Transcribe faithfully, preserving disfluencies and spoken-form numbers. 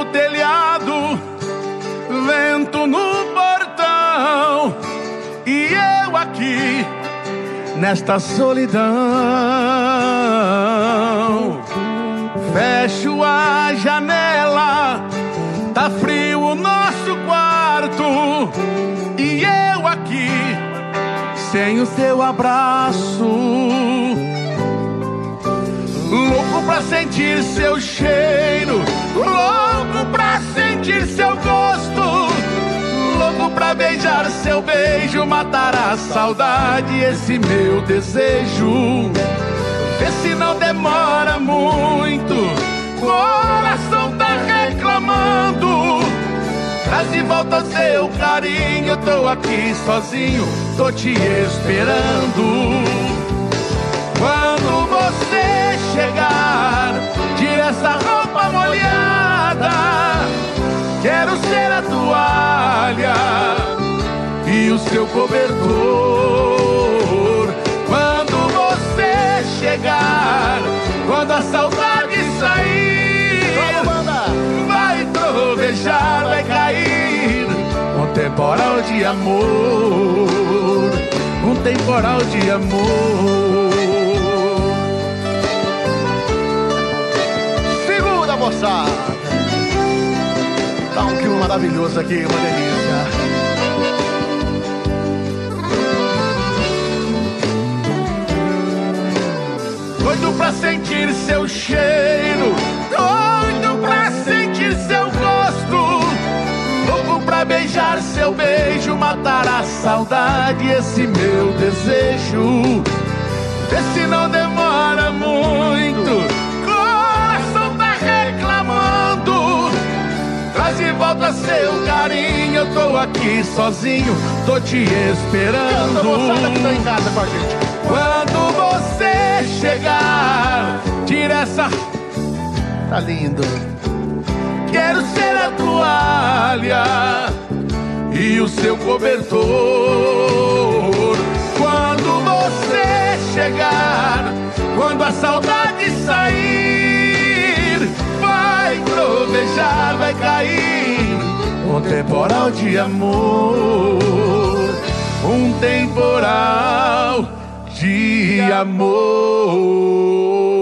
no telhado, vento no portão, e eu aqui nesta solidão. Fecho a janela, tá frio o nosso quarto, e eu aqui sem o seu abraço. Louco pra sentir seu cheiro, louco pra sentir seu gosto, louco pra beijar seu beijo, matar a saudade, esse meu desejo. Vê se não demora muito, coração tá reclamando. Traz de volta seu carinho, tô aqui sozinho, tô te esperando. Quando você chegar, tira essa roupa molhada, quero ser a toalha e o seu cobertor. Quando você chegar, quando a saudade sair, vai trovejar, vai cair um temporal de amor, um temporal de amor. Segura, moçada. Tá um clima maravilhoso aqui, uma delícia. Doido pra sentir seu cheiro, doido pra sentir seu gosto, louco pra beijar seu beijo, matar a saudade, esse meu desejo. Vê se não demora muito, coração tá reclamando. Traz de volta seu carinho, eu tô aqui sozinho, tô te esperando. Canta, moçada que tá em casa com a gente. Quando você chegar, tira essa... Tá lindo. Quero ser a toalha e o seu cobertor. Quando você chegar, quando a saudade sair, vai trovejar, vai cair um temporal de amor, um temporal de amor.